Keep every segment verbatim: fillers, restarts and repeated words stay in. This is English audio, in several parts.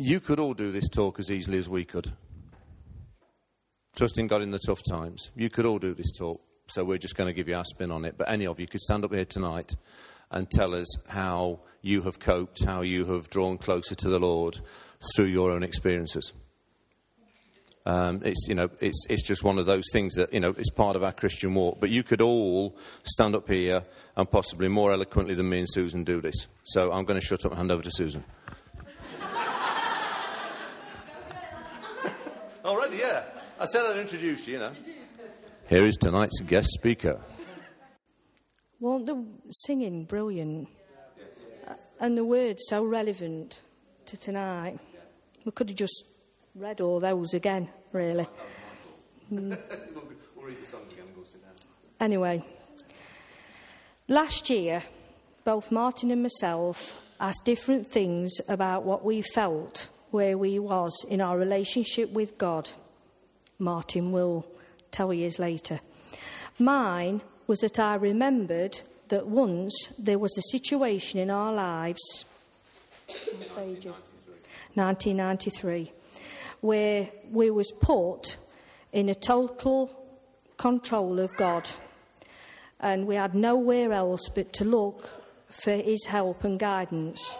you could all do this talk as easily as we could. Trusting God in the tough times. You could all do this talk. So we're just going to give you our spin on it. But any of you could stand up here tonight and tell us how you have coped, how you have drawn closer to the Lord through your own experiences. Um, it's, you know, it's it's just one of those things that, you know, it's part of our Christian walk. But you could all stand up here and possibly more eloquently than me and Susan do this. So I'm going to shut up and hand over to Susan. Already, yeah. I said I'd introduce you, you know. Here is tonight's guest speaker. Wasn't the singing brilliant? Yes. And the words so relevant to tonight. We could have just read all those again, really. Mm. We'll read the songs again and go sit down. Anyway, last year, both Martin and myself asked different things about what we felt, where we was in our relationship with God. Martin will tell you later. Mine was that I remembered that once there was a situation in our lives, nineteen ninety-three, where we was put in a total control of God, and we had nowhere else but to look for his help and guidance.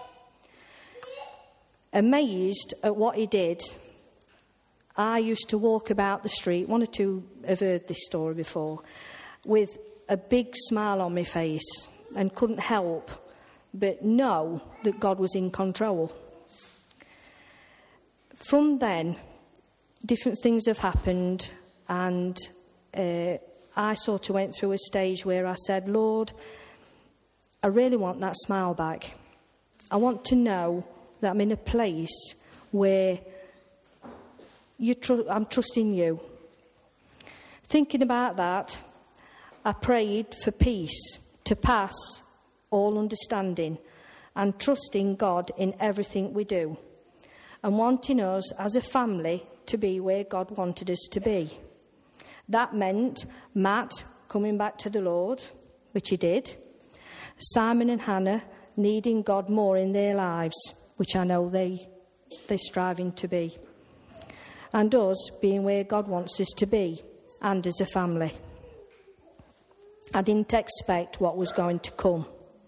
Amazed at what he did, I used to walk about the street, one or two have heard this story before, with a big smile on my face and couldn't help but know that God was in control. From then, different things have happened, and uh, I sort of went through a stage where I said, Lord, I really want that smile back. I want to know that I'm in a place where you tr- I'm trusting you. Thinking about that, I prayed for peace to pass all understanding and trusting God in everything we do, and wanting us as a family to be where God wanted us to be. That meant Matt coming back to the Lord, which he did, Simon and Hannah needing God more in their lives, which I know they, they're striving to be, and us being where God wants us to be, and as a family. I didn't expect what was going to come.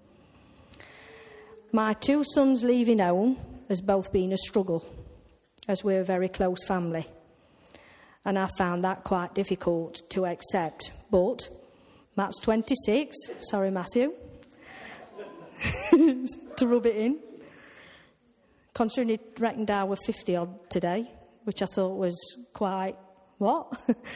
My two sons leaving home has both been a struggle, as we're a very close family, and I found that quite difficult to accept. But Matt's twenty-six, sorry Matthew, to rub it in, considering he reckoned I were fifty odd today, which I thought was quite, what?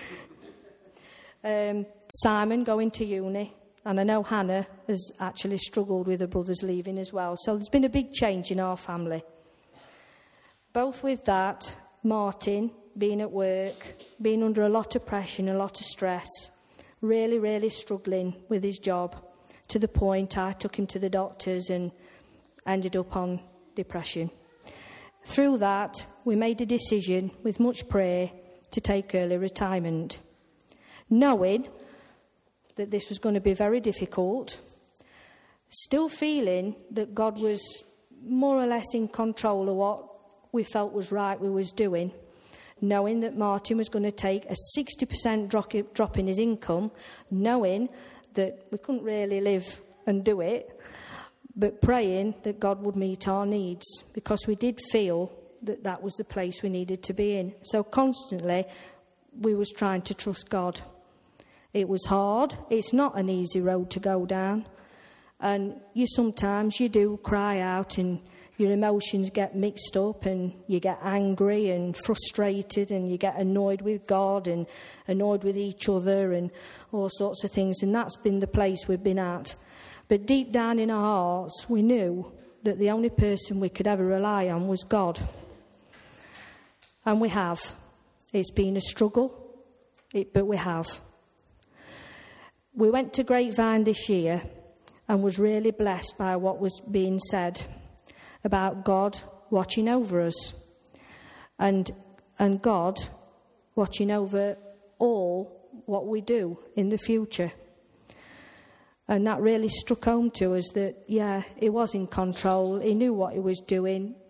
um, Simon going to uni, and I know Hannah has actually struggled with her brothers leaving as well. So there's been a big change in our family. Both with that, Martin being at work, being under a lot of pressure and a lot of stress, really, really struggling with his job, to the point I took him to the doctors and ended up on depression. Through that, we made a decision, with much prayer, to take early retirement, knowing that this was going to be very difficult, still feeling that God was more or less in control of what we felt was right we was doing, knowing that Martin was going to take a sixty percent drop, drop in his income, knowing that we couldn't really live and do it, but praying that God would meet our needs, because we did feel that that was the place we needed to be in. So constantly, we was trying to trust God. It was hard. It's not an easy road to go down. And you sometimes, you do cry out and your emotions get mixed up and you get angry and frustrated and you get annoyed with God and annoyed with each other and all sorts of things. And that's been the place we've been at. But deep down in our hearts, we knew that the only person we could ever rely on was God. And we have. It's been a struggle, it, but we have. We went to Grapevine this year and was really blessed by what was being said about God watching over us and and God watching over all what we do in the future. And that really struck home to us that, yeah, he was in control. He knew what he was doing.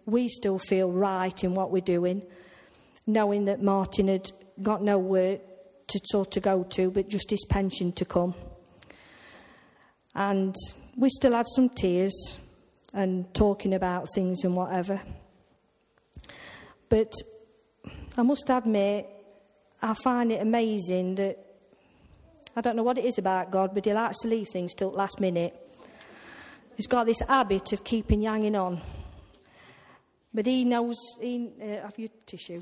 we still feel right in what we're doing, knowing that Martin had got no work to sort of go to, but just his pension to come. And we still had some tears and talking about things and whatever. But I must admit, I find it amazing that, I don't know what it is about God, but he likes to leave things till the last minute. He's got this habit of keeping you hanging on. But he knows, he, uh, have you tissue?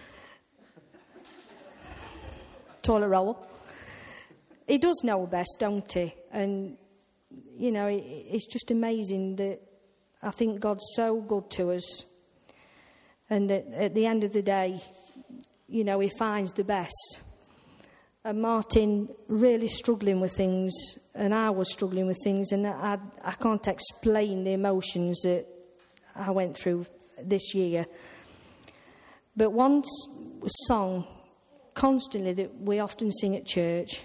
Toilet roll. He does know best, don't he? And, you know, it, it's just amazing that I think God's so good to us. And that at the end of the day, you know, he finds the best. And Martin really struggling with things, and I was struggling with things, and I, I can't explain the emotions that I went through this year. But one song constantly that we often sing at church,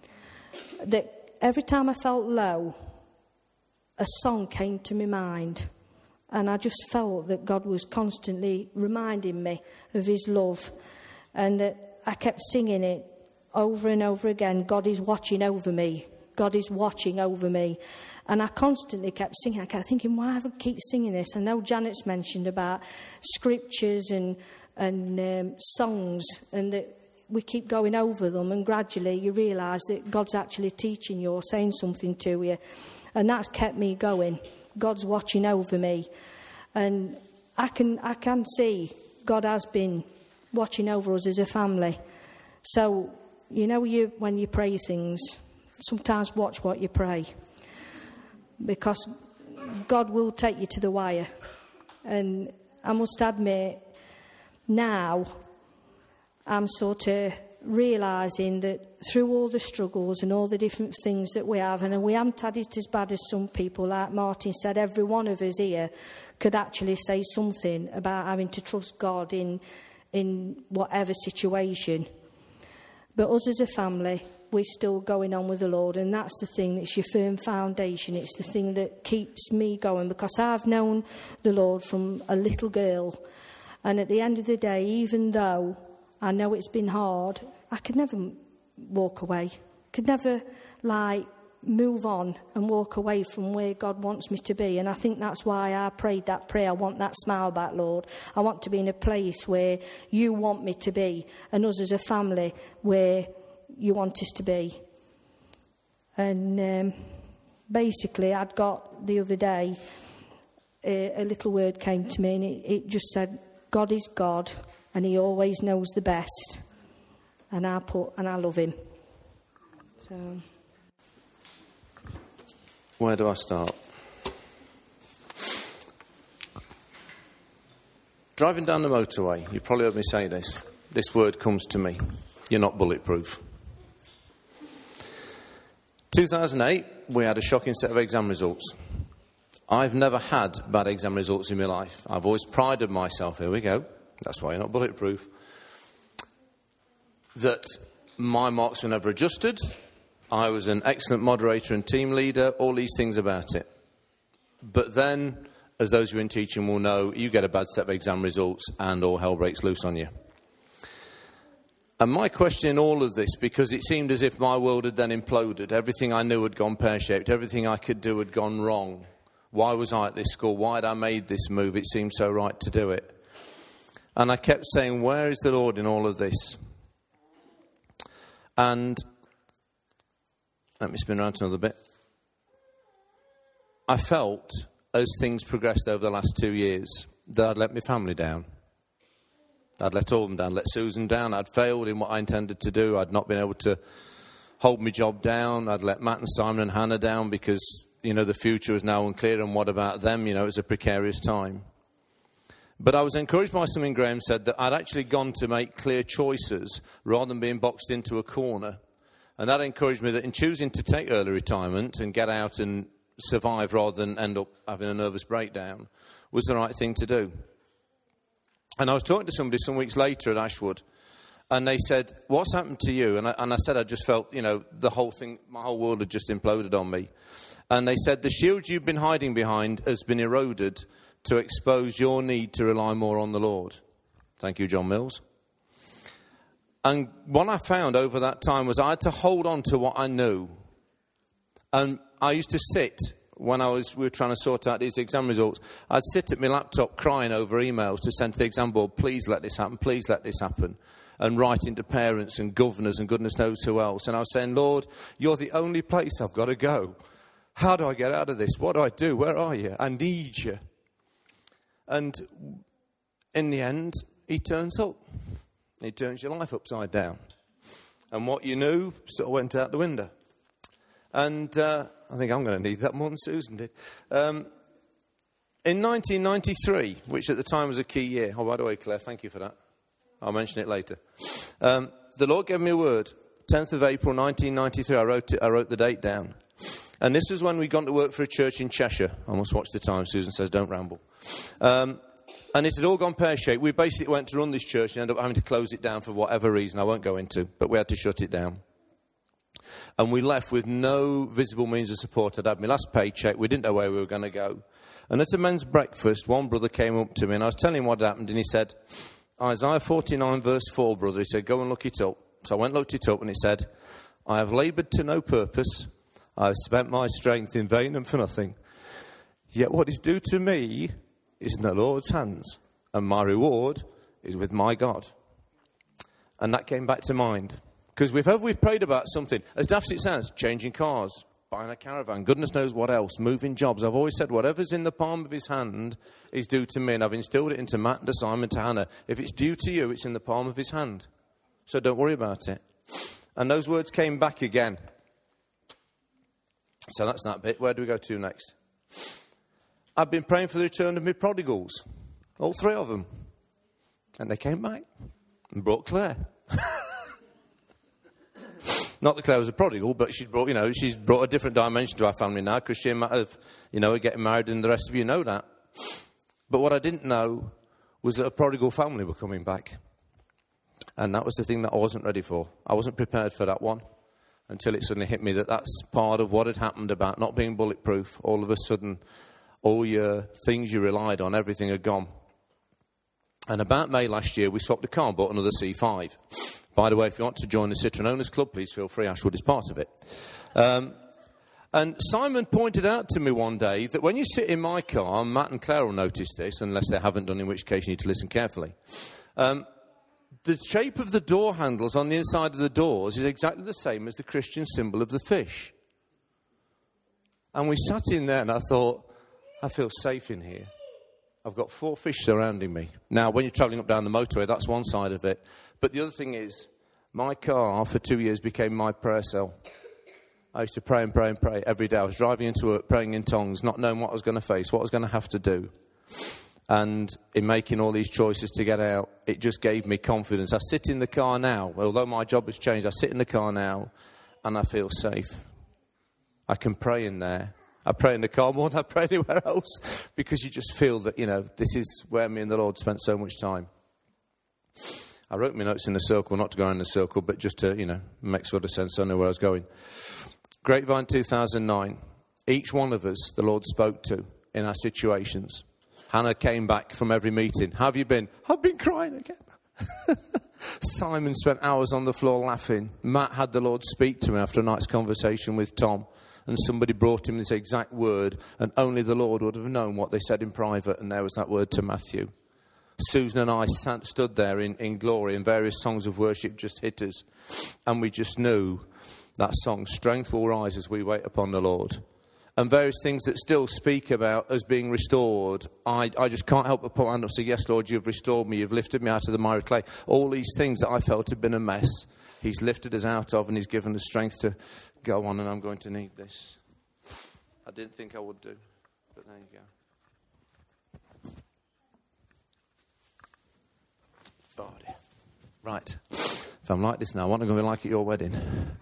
that every time I felt low, a song came to my mind, and I just felt that God was constantly reminding me of his love, and that I kept singing it over and over again. God is watching over me. God is watching over me. And I constantly kept singing. I kept thinking, why have I keep singing this? I know Janet's mentioned about scriptures and and um, songs, and that we keep going over them, and gradually you realise that God's actually teaching you or saying something to you. And that's kept me going. God's watching over me. And I can I can see God has been watching over us as a family. So, you know, you when you pray things, sometimes watch what you pray, because God will take you to the wire. And I must admit, now I'm sort of realising that through all the struggles and all the different things that we have, and we haven't had it as bad as some people, like Martin said, every one of us here could actually say something about having to trust God in in whatever situation. But us as a family, we're still going on with the Lord, and that's the thing, it's your firm foundation. It's the thing that keeps me going, because I've known the Lord from a little girl, and at the end of the day, even though I know it's been hard, I could never walk away, could never like move on and walk away from where God wants me to be. And I think that's why I prayed that prayer. I want that smile back, Lord. I want to be in a place where you want me to be, and us as a family where you want us to be. And um, basically, I'd got the other day, a, a little word came to me, and it, it just said, God is God, and he always knows the best. And I put, and I love him. So, where do I start? Driving down the motorway, you probably heard me say this. This word comes to me. You're not bulletproof. two thousand eight, we had a shocking set of exam results. I've never had bad exam results in my life. I've always prided myself, here we go, that's why you're not bulletproof, that my marks were never adjusted. I was an excellent moderator and team leader, all these things about it. But then, as those who are in teaching will know, you get a bad set of exam results and all hell breaks loose on you. And my question in all of this, because it seemed as if my world had then imploded, everything I knew had gone pear-shaped, everything I could do had gone wrong. Why was I at this school? Why had I made this move? It seemed so right to do it. And I kept saying, where is the Lord in all of this? And let me spin around another bit. I felt, as things progressed over the last two years, that I'd let my family down. I'd let all of them down, let Susan down. I'd failed in what I intended to do. I'd not been able to hold my job down. I'd let Matt and Simon and Hannah down because, you know, the future was now unclear, and what about them? You know, it was a precarious time. But I was encouraged by something Graham said, that I'd actually gone to make clear choices rather than being boxed into a corner. And that encouraged me that in choosing to take early retirement and get out and survive rather than end up having a nervous breakdown was the right thing to do. And I was talking to somebody some weeks later at Ashwood, and they said, what's happened to you? And I, and I said, I just felt, you know, the whole thing, my whole world had just imploded on me. And they said, the shield you've been hiding behind has been eroded to expose your need to rely more on the Lord. Thank you, John Mills. And what I found over that time was I had to hold on to what I knew. And I used to sit, when I was we were trying to sort out these exam results, I'd sit at my laptop crying over emails to send to the exam board, please let this happen, please let this happen. And writing to parents and governors and goodness knows who else. And I was saying, Lord, you're the only place I've got to go. How do I get out of this? What do I do? Where are you? I need you. And in the end, he turns up. He turns your life upside down. And what you knew sort of went out the window. And uh, I think I'm going to need that more than Susan did. Um, in nineteen ninety-three, which at the time was a key year. Oh, by the way, Claire, thank you for that. I'll mention it later. Um, the Lord gave me a word. tenth of April nineteen ninety-three, I wrote it, I wrote the date down. And this is when we'd gone to work for a church in Cheshire. I must watch the time. Susan says, don't ramble. Um, and it had all gone pear-shaped. We basically went to run this church and ended up having to close it down for whatever reason I won't go into. But we had to shut it down. And we left with no visible means of support. I'd had my last paycheck. We didn't know where we were going to go. And at a men's breakfast, one brother came up to me and I was telling him what had happened. And he said, Isaiah forty-nine verse four, brother. He said, go and look it up. So I went and looked it up and it said, I have laboured to no purpose. I have spent my strength in vain and for nothing. Yet what is due to me is in the Lord's hands. And my reward is with my God. And that came back to mind. Because if ever we've prayed about something, as daft as it sounds, changing cars, buying a caravan, goodness knows what else, moving jobs. I've always said whatever's in the palm of his hand is due to me. And I've instilled it into Matt and to Simon, to Hannah. If it's due to you, it's in the palm of his hand. So don't worry about it. And those words came back again. So that's that bit. Where do we go to next? I've been praying for the return of my prodigals. All three of them. And they came back and brought Claire. Not that Claire was a prodigal, but she's brought, you know, she's brought a different dimension to our family now because she might have, you know, getting married and the rest of you know that. But what I didn't know was that a prodigal family were coming back. And that was the thing that I wasn't ready for. I wasn't prepared for that one until it suddenly hit me that that's part of what had happened about not being bulletproof. All of a sudden, all your things you relied on, everything had gone. And about May last year, we swapped a car and bought another C five. By the way, if you want to join the Citroen Owners Club, please feel free. Ashwood is part of it. Um, and Simon pointed out to me one day that when you sit in my car, and Matt and Claire will notice this, unless they haven't done, in which case you need to listen carefully. Um, the shape of the door handles on the inside of the doors is exactly the same as the Christian symbol of the fish. And we sat in there and I thought, I feel safe in here. I've got four fish surrounding me. Now, when you're travelling up down the motorway, that's one side of it. But the other thing is, my car for two years became my prayer cell. I used to pray and pray and pray every day. I was driving into work, praying in tongues, not knowing what I was going to face, what I was going to have to do. And in making all these choices to get out, it just gave me confidence. I sit in the car now, although my job has changed, I sit in the car now and I feel safe. I can pray in there. I pray in the car more than I pray anywhere else because you just feel that, you know, this is where me and the Lord spent so much time. I wrote my notes in a circle, not to go around in a circle, but just to, you know, make sort of sense so I know where I was going. Grapevine two thousand nine. Each one of us, the Lord spoke to in our situations. Hannah came back from every meeting. How have you been? I've been crying again. Simon spent hours on the floor laughing. Matt had the Lord speak to him after a night's conversation with Tom. And somebody brought him this exact word, and only the Lord would have known what they said in private, and there was that word to Matthew. Susan and I sat, stood there in, in glory, and various songs of worship just hit us. And we just knew that song, Strength Will Rise as We Wait Upon the Lord. And various things that still speak about us being restored. I, I just can't help but put my hand up and say, yes, Lord, you've restored me. You've lifted me out of the miry clay. All these things that I felt had been a mess, He's lifted us out of, and He's given us strength to go on, and I'm going to need this. I didn't think I would do, but there you go. Oh dear. Right. If I'm like this now, what am I going to be like at your wedding?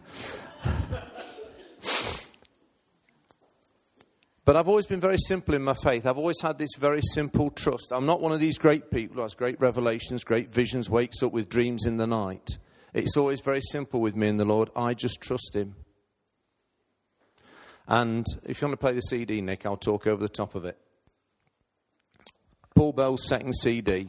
But I've always been very simple in my faith. I've always had this very simple trust. I'm not one of these great people who has great revelations, great visions, wakes up with dreams in the night. It's always very simple with me and the Lord. I just trust Him. And if you want to play the C D, Nick, I'll talk over the top of it. Paul Bell's second C D.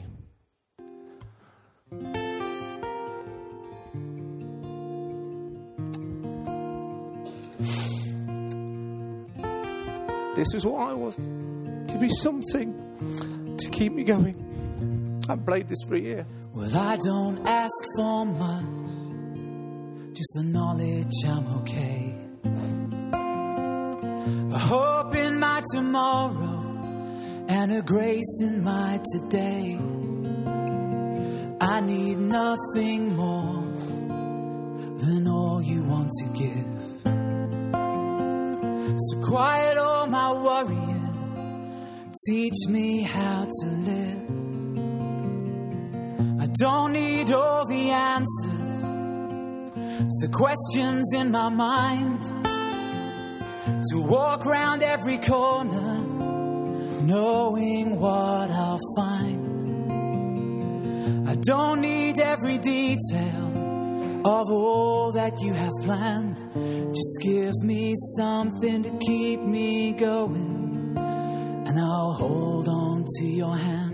This is what I was. Give me something to keep me going. I've played this for a year. Well, I don't ask for much, just the knowledge I'm okay. A hope in my tomorrow and a grace in my today. I need nothing more than all you want to give. So quiet all my worrying, teach me how to live. I don't need all the answers to the questions in my mind, to walk round every corner knowing what I'll find. I don't need every detail of all that you have planned. Just give me something to keep me going, and I'll hold on to your hand.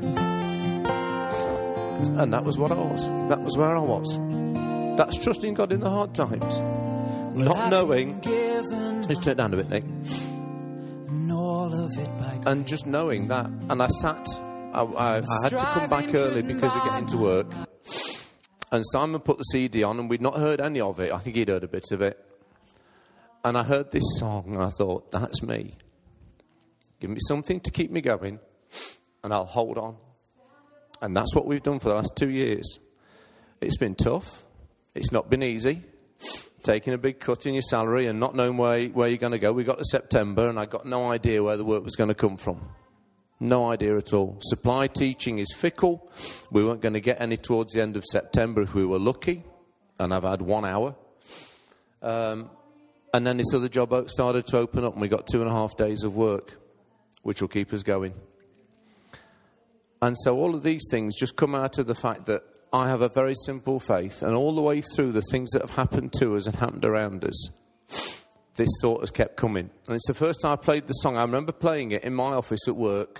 And that was what I was. That was where I was. That's trusting God in the hard times. Well, not knowing... Just turn it down a bit, Nick. And, all of it by and just knowing that. And I sat... I, I, I had to come back early because of getting to work. And Simon put the C D on, and we'd not heard any of it. I think he'd heard a bit of it. And I heard this song, and I thought, that's me. Give me something to keep me going, and I'll hold on. And that's what we've done for the last two years. It's been tough. It's not been easy. Taking a big cut in your salary and not knowing where, where you're going to go. We got to September, and I got no idea where the work was going to come from. No idea at all. Supply teaching is fickle. We weren't going to get any towards the end of September if we were lucky. And I've had one hour. Um, and then this other job started to open up, and we got two and a half days of work, which will keep us going. And so all of these things just come out of the fact that I have a very simple faith, and all the way through the things that have happened to us and happened around us, this thought has kept coming. And it's the first time I played the song. I remember playing it in my office at work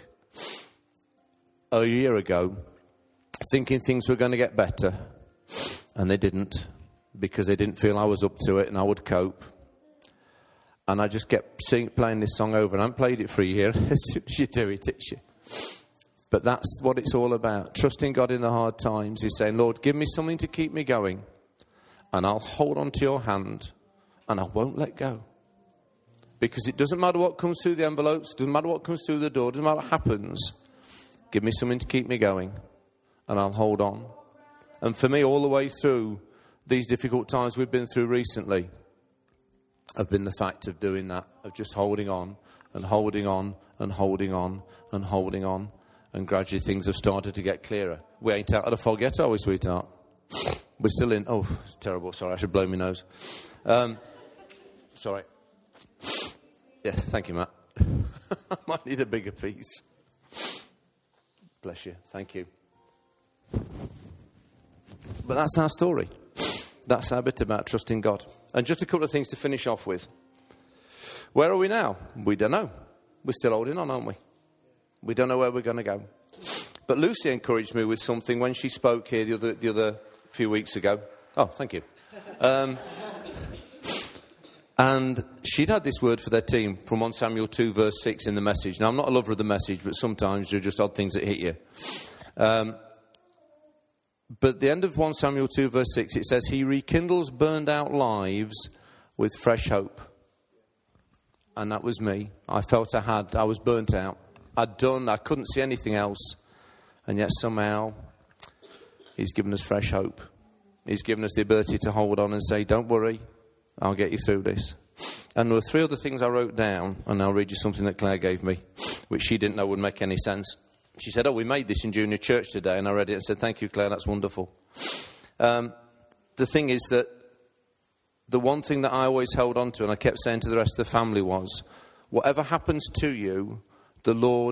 a year ago, thinking things were going to get better. And they didn't, because they didn't feel I was up to it and I would cope. And I just kept sing, playing this song over, and I haven't played it for a year. As soon as you do it, it's you. But that's what it's all about. Trusting God in the hard times. He's saying, Lord, give me something to keep me going, and I'll hold on to your hand, and I won't let go. Because it doesn't matter what comes through the envelopes, it doesn't matter what comes through the door, it doesn't matter what happens. Give me something to keep me going, and I'll hold on. And for me, all the way through these difficult times we've been through recently, have been the fact of doing that, of just holding on, and holding on, and holding on, and holding on. And gradually things have started to get clearer. We ain't out of the fog yet, are we, sweetheart? We're still in... Oh, it's terrible. Sorry, I should blow my nose. Um, sorry. Yes, thank you, Matt. I might need a bigger piece. Bless you. Thank you. But that's our story. That's our bit about trusting God. And just a couple of things to finish off with. Where are we now? We don't know. We're still holding on, aren't we? We don't know where we're going to go. But Lucy encouraged me with something when she spoke here the other the other few weeks ago. Oh, thank you. Um, and she'd had this word for their team from First Samuel two, verse six in the message. Now, I'm not a lover of the message, but sometimes there are just odd things that hit you. Um, but at the end of First Samuel two, verse six, it says, he rekindles burned out lives with fresh hope. And that was me. I felt I had, I was burnt out. I'd done, I couldn't see anything else. And yet somehow, he's given us fresh hope. He's given us the ability to hold on and say, don't worry, I'll get you through this. And there were three other things I wrote down, and I'll read you something that Claire gave me, which she didn't know would make any sense. She said, oh, we made this in junior church today, and I read it and said, thank you, Claire, that's wonderful. Um, the thing is that the one thing that I always held on to, and I kept saying to the rest of the family was, whatever happens to you, the Lord